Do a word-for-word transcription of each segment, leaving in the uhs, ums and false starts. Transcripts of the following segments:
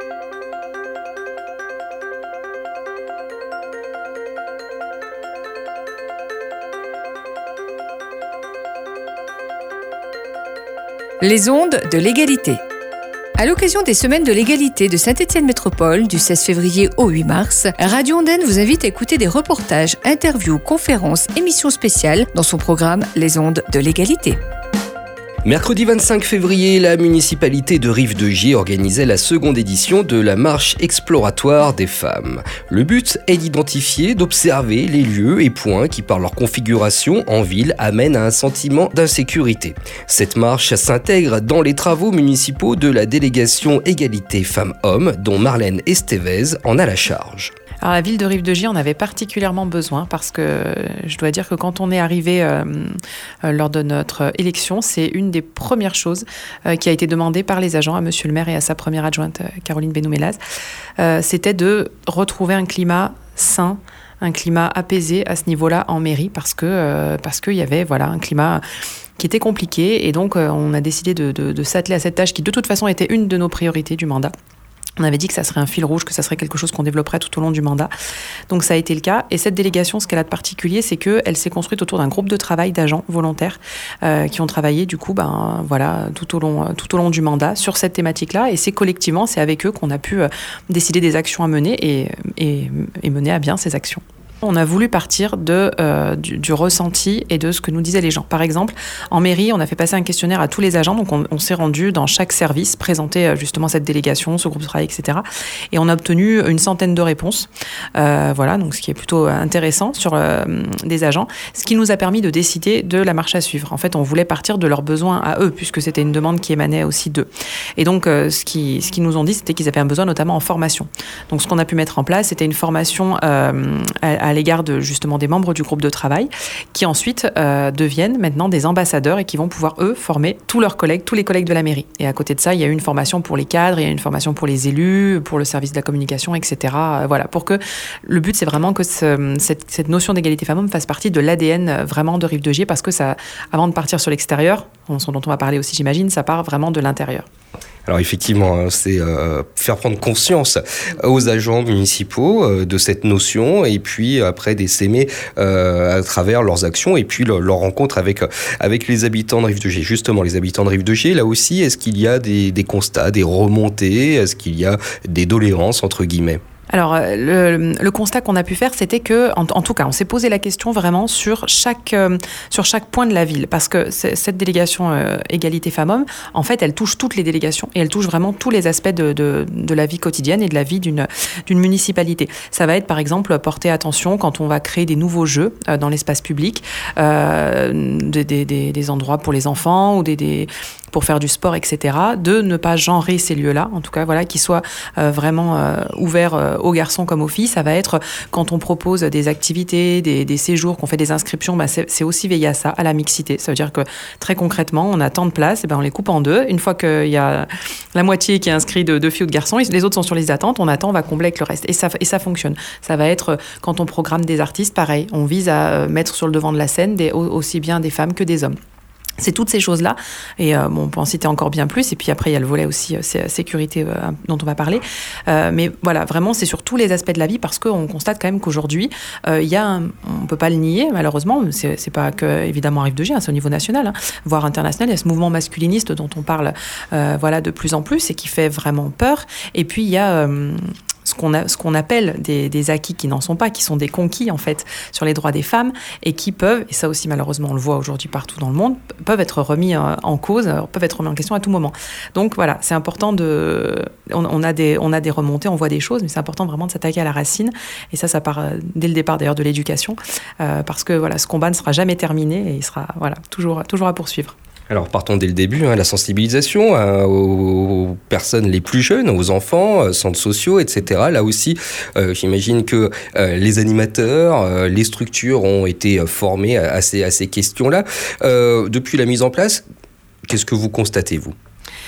Les ondes de l'égalité. À l'occasion des semaines de l'égalité de Saint-Étienne Métropole du seize février au huit mars, Radio Ondaine vous invite à écouter des reportages, interviews, conférences, émissions spéciales dans son programme Les ondes de l'égalité. Mercredi vingt-cinq février, la municipalité de Rive-de-Gier organisait la seconde édition de la marche exploratoire des femmes. Le but est d'identifier, d'observer les lieux et points qui, par leur configuration en ville, amènent à un sentiment d'insécurité. Cette marche s'intègre dans les travaux municipaux de la délégation égalité femmes-hommes, dont Marlène Estevez en a la charge. Alors la ville de Rive-de-Gier en avait particulièrement besoin parce que je dois dire que quand on est arrivé euh, euh, lors de notre élection, c'est une des premières choses euh, qui a été demandée par les agents à monsieur le maire et à sa première adjointe euh, Caroline Benoumelaz, euh, c'était de retrouver un climat sain, un climat apaisé à ce niveau-là en mairie parce que euh, parce qu'il y avait voilà un climat qui était compliqué et donc euh, on a décidé de, de, de s'atteler à cette tâche qui de toute façon était une de nos priorités du mandat. On avait dit que ça serait un fil rouge, que ça serait quelque chose qu'on développerait tout au long du mandat. Donc ça a été le cas. Et cette délégation, ce qu'elle a de particulier, c'est qu'elle s'est construite autour d'un groupe de travail d'agents volontaires euh, qui ont travaillé du coup, ben voilà, tout au long, tout au long du mandat sur cette thématique-là. Et c'est collectivement, c'est avec eux qu'on a pu euh, décider des actions à mener et, et, et mener à bien ces actions. On a voulu partir de, euh, du, du ressenti et de ce que nous disaient les gens. Par exemple, en mairie, on a fait passer un questionnaire à tous les agents. Donc, on, on s'est rendu dans chaque service, présenter justement cette délégation, ce groupe de travail, et cetera. Et on a obtenu une centaine de réponses. Euh, voilà, donc ce qui est plutôt intéressant sur euh, des agents. Ce qui nous a permis de décider de la marche à suivre. En fait, on voulait partir de leurs besoins à eux, puisque c'était une demande qui émanait aussi d'eux. Et donc, euh, ce qu'ils ce qui nous ont dit, c'était qu'ils avaient un besoin notamment en formation. Donc, ce qu'on a pu mettre en place, c'était une formation euh, à, à l'égard de justement des membres du groupe de travail qui ensuite euh, deviennent maintenant des ambassadeurs et qui vont pouvoir eux former tous leurs collègues, tous les collègues de la mairie. Et à côté de ça, il y a eu une formation pour les cadres, il y a une formation pour les élus, pour le service de la communication, et cetera. Euh, voilà, pour que le but c'est vraiment que ce, cette, cette notion d'égalité femmes-hommes fasse partie de l'A D N vraiment de Rive-de-Gier parce que ça, avant de partir sur l'extérieur, dont on va parler aussi j'imagine, ça part vraiment de l'intérieur. Alors effectivement, c'est euh, faire prendre conscience aux agents municipaux euh, de cette notion et puis après d'essaimer euh, à travers leurs actions et puis leur, leur rencontre avec, avec les habitants de Rive-de-Gier. Justement, les habitants de Rive-de-Gier, là aussi, est-ce qu'il y a des, des constats, des remontées? Est-ce qu'il y a des doléances, entre guillemets? Alors, le, le constat qu'on a pu faire, c'était que, en, en tout cas, on s'est posé la question vraiment sur chaque, euh, sur chaque point de la ville. Parce que cette délégation euh, égalité femmes-hommes, en fait, elle touche toutes les délégations et elle touche vraiment tous les aspects de, de, de la vie quotidienne et de la vie d'une, d'une municipalité. Ça va être, par exemple, porter attention quand on va créer des nouveaux jeux euh, dans l'espace public, euh, des, des, des, des endroits pour les enfants ou des... des pour faire du sport, et cetera, de ne pas genrer ces lieux-là, en tout cas, voilà, qu'ils soient euh, vraiment euh, ouverts euh, aux garçons comme aux filles. Ça va être quand on propose des activités, des, des séjours, qu'on fait des inscriptions, bah c'est, c'est aussi veiller à ça, à la mixité. Ça veut dire que très concrètement, on a tant de places, et ben on les coupe en deux. Une fois qu'il y a la moitié qui est inscrite de, de filles ou de garçons, les autres sont sur les attentes, on attend, on va combler avec le reste. Et ça, et ça fonctionne. Ça va être quand on programme des artistes, pareil, on vise à mettre sur le devant de la scène des, aussi bien des femmes que des hommes. C'est toutes ces choses-là, et euh, bon, on peut en citer encore bien plus, et puis après il y a le volet aussi euh, sécurité euh, dont on va parler, euh, mais voilà, vraiment c'est sur tous les aspects de la vie, parce qu'on constate quand même qu'aujourd'hui, euh, il y a un, on peut pas le nier malheureusement, c'est, c'est pas que évidemment Rive-de-Gier, hein, c'est au niveau national, hein, voire international, il y a ce mouvement masculiniste dont on parle euh, voilà, de plus en plus, et qui fait vraiment peur, et puis il y a... Euh, ce qu'on, a, ce qu'on appelle des, des acquis qui n'en sont pas, qui sont des conquis en fait sur les droits des femmes et qui peuvent, et ça aussi malheureusement on le voit aujourd'hui partout dans le monde, peuvent être remis en cause, peuvent être remis en question à tout moment. Donc voilà, c'est important de... On, on, a, des, on a des remontées, on voit des choses, mais c'est important vraiment de s'attaquer à la racine, et ça, ça part dès le départ d'ailleurs de l'éducation, euh, parce que voilà, ce combat ne sera jamais terminé et il sera voilà, toujours, toujours à poursuivre. Alors partons dès le début, hein, la sensibilisation hein, aux personnes les plus jeunes, aux enfants, euh, centres sociaux, et cetera. Là aussi, euh, j'imagine que euh, les animateurs, euh, les structures ont été formés à, à, ces, à ces questions-là. Euh, depuis la mise en place, qu'est-ce que vous constatez, vous ?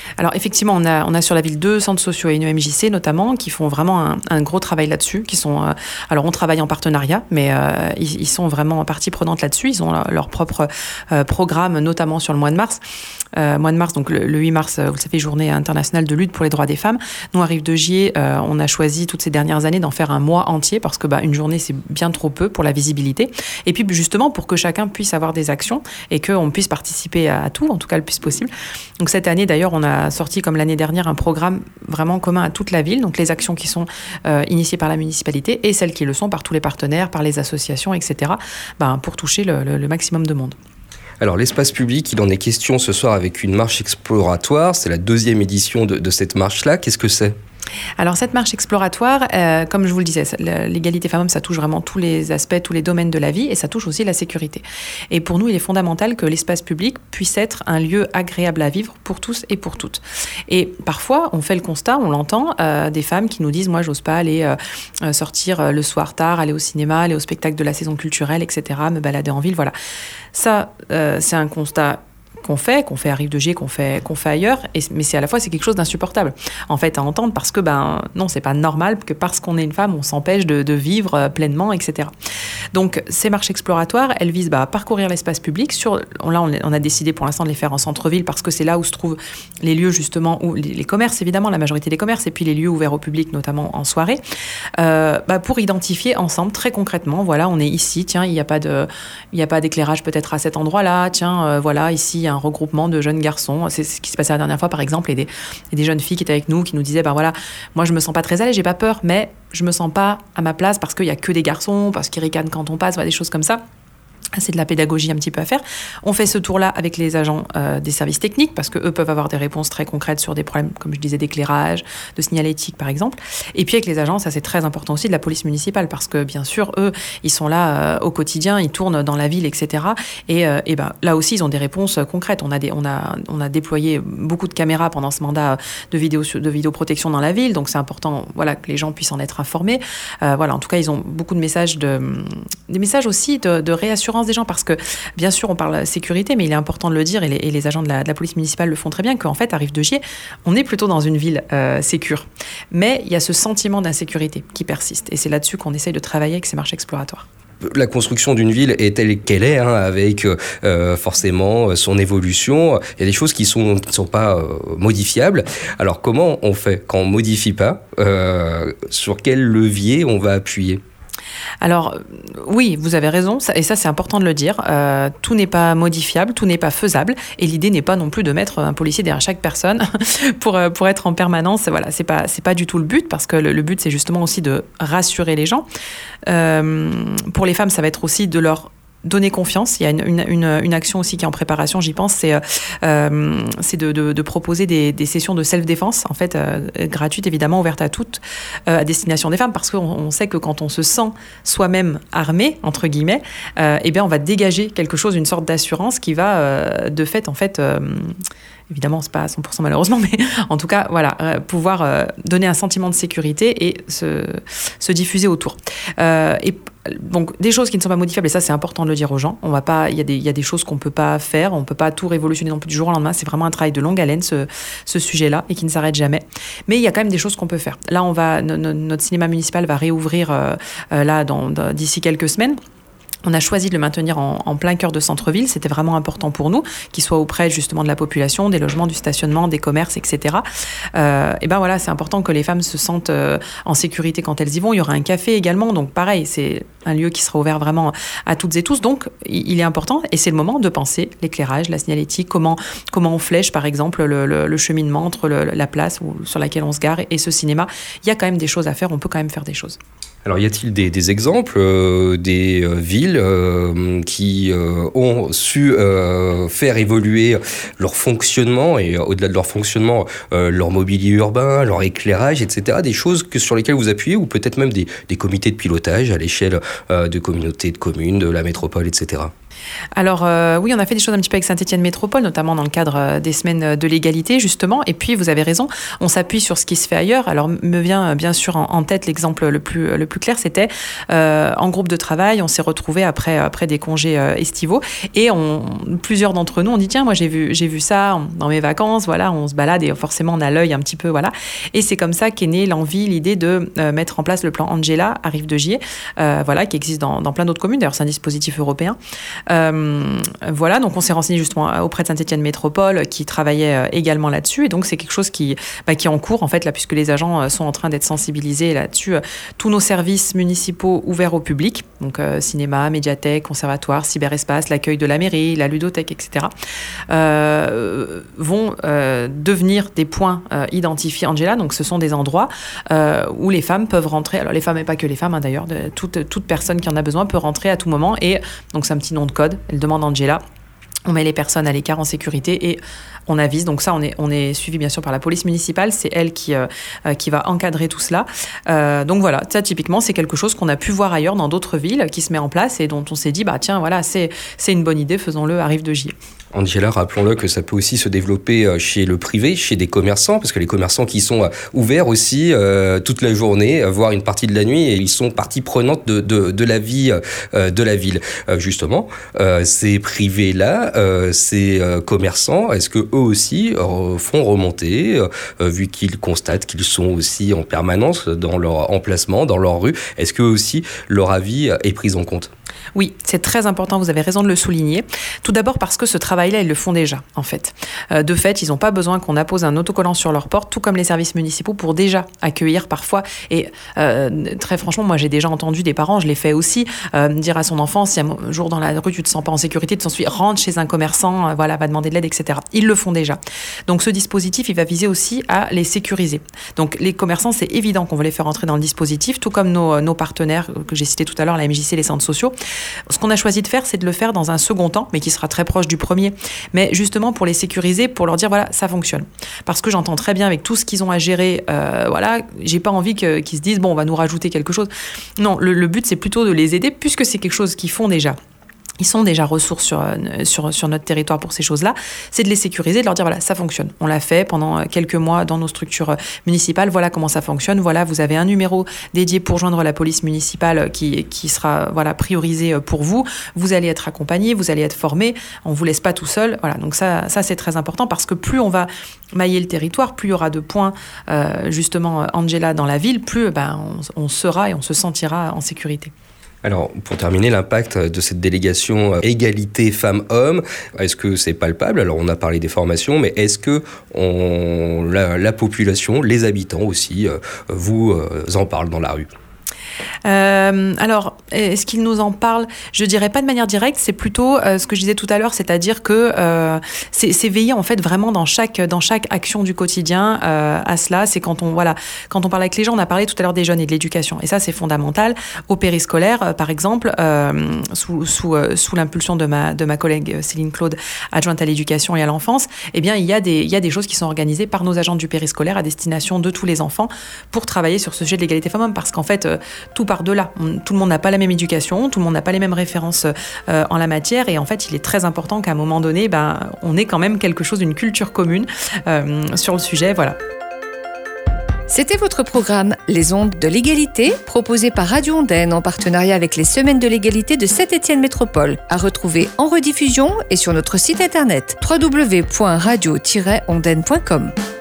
Alors effectivement, on a, on a sur la ville deux centres sociaux et une E M J C notamment qui font vraiment un, un gros travail là-dessus. Qui sont, euh, alors on travaille en partenariat, mais euh, ils, ils sont vraiment partie prenante là-dessus. Ils ont leur, leur propre euh, programme, notamment sur le mois de mars. Euh, mois de mars, donc le, le huit mars, vous le savez, journée internationale de lutte pour les droits des femmes. Nous, à Rive de Gier, euh, on a choisi toutes ces dernières années d'en faire un mois entier parce que bah, une journée, c'est bien trop peu pour la visibilité. Et puis justement, pour que chacun puisse avoir des actions et qu'on puisse participer à, à tout, en tout cas le plus possible. Donc cette année, d'ailleurs, on a sorti, comme l'année dernière, un programme vraiment commun à toute la ville. Donc les actions qui sont euh, initiées par la municipalité et celles qui le sont par tous les partenaires, par les associations, et cetera, ben, pour toucher le, le, le maximum de monde. Alors l'espace public, il en est question ce soir avec une marche exploratoire. C'est la deuxième édition de, de cette marche-là. Qu'est-ce que c'est ? Alors cette marche exploratoire, euh, comme je vous le disais, l'égalité femmes-hommes, ça touche vraiment tous les aspects, tous les domaines de la vie et ça touche aussi la sécurité. Et pour nous, il est fondamental que l'espace public puisse être un lieu agréable à vivre pour tous et pour toutes. Et parfois, on fait le constat, on l'entend, euh, des femmes qui nous disent « moi, j'ose pas aller euh, sortir le soir tard, aller au cinéma, aller au spectacle de la saison culturelle, et cetera, me balader en ville, voilà ». Ça, euh, c'est un constat qu'on fait, qu'on fait à Rive de Gier, qu'on fait, qu'on fait ailleurs, et, mais c'est à la fois c'est quelque chose d'insupportable en fait à entendre parce que ben non, c'est pas normal que parce qu'on est une femme on s'empêche de, de vivre pleinement, et cetera. Donc ces marches exploratoires, elles visent bah, à parcourir l'espace public. Sur, là on, on a décidé pour l'instant de les faire en centre-ville parce que c'est là où se trouvent les lieux justement où les, les commerces évidemment, la majorité des commerces et puis les lieux ouverts au public notamment en soirée, euh, bah, pour identifier ensemble très concrètement, voilà on est ici, tiens il n'y a pas de, il n'y a pas d'éclairage peut-être à cet endroit-là, tiens euh, voilà ici un regroupement de jeunes garçons. C'est ce qui se passait la dernière fois, par exemple, et des, et des jeunes filles qui étaient avec nous, qui nous disaient, ben voilà, moi je me sens pas très à l'aise, j'ai pas peur, mais je me sens pas à ma place parce qu'il y a que des garçons, parce qu'ils ricanent quand on passe, voilà, des choses comme ça. C'est de la pédagogie un petit peu à faire. On fait ce tour-là avec les agents euh, des services techniques parce qu'eux peuvent avoir des réponses très concrètes sur des problèmes, comme je disais, d'éclairage, de signalétique par exemple. Et puis avec les agents, ça c'est très important aussi, de la police municipale parce que bien sûr, eux, ils sont là euh, au quotidien, ils tournent dans la ville, et cetera. Et, euh, et ben, là aussi, ils ont des réponses concrètes. On a, des, on, a, on a déployé beaucoup de caméras pendant ce mandat de, vidéo, de vidéoprotection dans la ville, donc c'est important voilà, que les gens puissent en être informés. Euh, voilà, en tout cas, ils ont beaucoup de messages, de, des messages aussi de, de réassurance des gens parce que bien sûr on parle sécurité mais il est important de le dire et les, et les agents de la, de la police municipale le font très bien qu'en fait à Rive de Gier on est plutôt dans une ville euh, sécure mais il y a ce sentiment d'insécurité qui persiste et c'est là-dessus qu'on essaye de travailler avec ces marches exploratoires. La construction d'une ville est telle qu'elle est, hein, avec euh, forcément son évolution. Il y a des choses qui sont qui sont pas euh, modifiables. Alors comment on fait quand on modifie pas euh, sur quel levier on va appuyer? Alors, oui, vous avez raison, et ça c'est important de le dire, euh, tout n'est pas modifiable, tout n'est pas faisable, et l'idée n'est pas non plus de mettre un policier derrière chaque personne pour, pour être en permanence, voilà, c'est pas, c'est pas du tout le but, parce que le, le but c'est justement aussi de rassurer les gens. Euh, pour les femmes, ça va être aussi de leur donner confiance. Il y a une, une, une, une action aussi qui est en préparation, j'y pense, c'est, euh, c'est de, de, de proposer des, des sessions de self-défense, en fait, euh, gratuites, évidemment, ouvertes à toutes, euh, à destination des femmes, parce qu'on on sait que quand on se sent soi-même armé, entre guillemets, euh, eh bien, on va dégager quelque chose, une sorte d'assurance qui va, euh, de fait, en fait... Euh, évidemment, c'est pas à cent pour cent malheureusement, mais en tout cas, voilà, euh, pouvoir euh, donner un sentiment de sécurité et se, se diffuser autour. Euh, et donc, des choses qui ne sont pas modifiables, et ça, c'est important de le dire aux gens. On va pas, il y a des, il y a des choses qu'on peut pas faire, on peut pas tout révolutionner non plus du jour au lendemain. C'est vraiment un travail de longue haleine, ce, ce sujet-là, et qui ne s'arrête jamais. Mais il y a quand même des choses qu'on peut faire. Là, on va, no, no, notre cinéma municipal va réouvrir euh, euh, là, dans, dans, d'ici quelques semaines. On a choisi de le maintenir en, en plein cœur de centre-ville. C'était vraiment important pour nous, qu'il soit auprès justement de la population, des logements, du stationnement, des commerces, et cetera. Euh, et ben voilà, c'est important que les femmes se sentent euh, en sécurité quand elles y vont. Il y aura un café également, donc pareil, c'est un lieu qui sera ouvert vraiment à toutes et tous. Donc il est important, et c'est le moment de penser l'éclairage, la signalétique, comment comment on flèche par exemple le, le, le cheminement entre le, la place où, sur laquelle on se gare et ce cinéma. Il y a quand même des choses à faire. On peut quand même faire des choses. Alors, y a-t-il des, des exemples euh, des euh, villes euh, qui euh, ont su euh, faire évoluer leur fonctionnement et euh, au-delà de leur fonctionnement, euh, leur mobilier urbain, leur éclairage, et cetera. Des choses que, sur lesquelles vous appuyez ou peut-être même des, des comités de pilotage à l'échelle euh, de communautés de communes, de la métropole, et cetera. Alors euh, oui, on a fait des choses un petit peu avec Saint-Étienne Métropole, notamment dans le cadre des semaines de l'égalité, justement. Et puis, vous avez raison, on s'appuie sur ce qui se fait ailleurs. Alors, me vient bien sûr en, en tête l'exemple le plus, le plus clair, c'était euh, en groupe de travail, on s'est retrouvés après, après des congés euh, estivaux. Et on, plusieurs d'entre nous, on dit, tiens, moi j'ai vu, j'ai vu ça dans mes vacances, voilà, on se balade et forcément on a l'œil un petit peu, voilà. Et c'est comme ça qu'est née l'envie, l'idée de euh, mettre en place le plan Angela à Rive-de-Gier, euh, voilà, qui existe dans, dans plein d'autres communes. D'ailleurs, c'est un dispositif européen. Euh, voilà, donc on s'est renseigné justement auprès de Saint-Étienne Métropole, qui travaillait également là-dessus. Et donc c'est quelque chose qui, bah, qui est en cours, en fait, là, puisque les agents sont en train d'être sensibilisés là-dessus. Tous nos services municipaux ouverts au public, donc euh, cinéma, médiathèque, conservatoire, cyberespace, l'accueil de la mairie, la ludothèque, et cetera, euh, vont euh, devenir des points euh, identifiés Angela. Donc ce sont des endroits euh, où les femmes peuvent rentrer. Alors les femmes et pas que les femmes, hein, d'ailleurs, de, toute, toute personne qui en a besoin peut rentrer à tout moment. Et donc c'est un petit nom de code. Elle demande Angela. On met les personnes à l'écart en sécurité et on avise. Donc ça, on est, on est suivi bien sûr par la police municipale. C'est elle qui, euh, qui va encadrer tout cela. Euh, donc voilà, ça typiquement, c'est quelque chose qu'on a pu voir ailleurs dans d'autres villes qui se met en place et dont on s'est dit, bah tiens, voilà, c'est, c'est une bonne idée, faisons-le à Rive-de-Gier. Angela, rappelons-le que ça peut aussi se développer chez le privé, chez des commerçants, parce que les commerçants qui sont ouverts aussi euh, toute la journée, voire une partie de la nuit, et ils sont partie prenante de, de, de la vie euh, de la ville. Euh, justement, euh, ces privés-là, euh, ces euh, commerçants, est-ce que eux aussi euh, font remonter, euh, vu qu'ils constatent qu'ils sont aussi en permanence dans leur emplacement, dans leur rue, est-ce que aussi leur avis est pris en compte ? Oui, c'est très important, vous avez raison de le souligner. Tout d'abord parce que ce travail-là, ils le font déjà, en fait. Euh, de fait, ils n'ont pas besoin qu'on appose un autocollant sur leur porte, tout comme les services municipaux, pour déjà accueillir parfois. Et euh, très franchement, moi, j'ai déjà entendu des parents, je l'ai fait aussi, euh, dire à son enfant, si un jour dans la rue, tu ne te sens pas en sécurité, tu t'en suis, rentre chez un commerçant, euh, voilà, va demander de l'aide, et cetera. Ils le font déjà. Donc, ce dispositif, il va viser aussi à les sécuriser. Donc, les commerçants, c'est évident qu'on veut les faire entrer dans le dispositif, tout comme nos, nos partenaires que j'ai cités tout à l'heure, la M J C, les centres sociaux. Ce qu'on a choisi de faire, c'est de le faire dans un second temps, mais qui sera très proche du premier, mais justement pour les sécuriser, pour leur dire, voilà, ça fonctionne. Parce que j'entends très bien avec tout ce qu'ils ont à gérer, euh, voilà, j'ai pas envie que, qu'ils se disent, bon, on va nous rajouter quelque chose. Non, le, le but, c'est plutôt de les aider, puisque c'est quelque chose qu'ils font déjà. Ils sont déjà ressources sur, sur, sur notre territoire pour ces choses-là. C'est de les sécuriser, de leur dire, voilà, ça fonctionne. On l'a fait pendant quelques mois dans nos structures municipales. Voilà comment ça fonctionne. Voilà, vous avez un numéro dédié pour joindre la police municipale qui, qui sera, voilà, priorisé pour vous. Vous allez être accompagné, vous allez être formé. On ne vous laisse pas tout seul. Voilà, donc ça, ça, c'est très important parce que plus on va mailler le territoire, plus il y aura de points, euh, justement, Angela dans la ville, plus ben, on, on sera et on se sentira en sécurité. Alors, pour terminer, l'impact de cette délégation euh, égalité femmes-hommes, est-ce que c'est palpable ? Alors, on a parlé des formations, mais est-ce que on, la, la population, les habitants aussi, euh, vous euh, en parlent dans la rue ? Euh, alors, est-ce qu'ils nous en parlent ? Je dirais pas de manière directe, c'est plutôt euh, ce que je disais tout à l'heure, c'est-à-dire que euh, c'est, c'est veiller en fait vraiment dans chaque dans chaque action du quotidien euh, à cela. C'est quand on voilà, quand on parle avec les gens, on a parlé tout à l'heure des jeunes et de l'éducation, et ça c'est fondamental. Au périscolaire, euh, par exemple, euh, sous sous euh, sous l'impulsion de ma de ma collègue Céline Claude, adjointe à l'éducation et à l'enfance, eh bien il y a des il y a des choses qui sont organisées par nos agents du périscolaire à destination de tous les enfants pour travailler sur ce sujet de l'égalité femmes-hommes, parce qu'en fait euh, tout part de là. On, tout le monde n'a pas la même éducation, tout le monde n'a pas les mêmes références euh, en la matière, et en fait, il est très important qu'à un moment donné, ben, on ait quand même quelque chose, une culture commune euh, sur le sujet. Voilà. C'était votre programme Les Ondes de l'égalité, proposé par Radio Ondaine en partenariat avec les Semaines de l'égalité de Saint-Étienne Métropole, à retrouver en rediffusion et sur notre site internet w w w point radio tiret ondaine point com.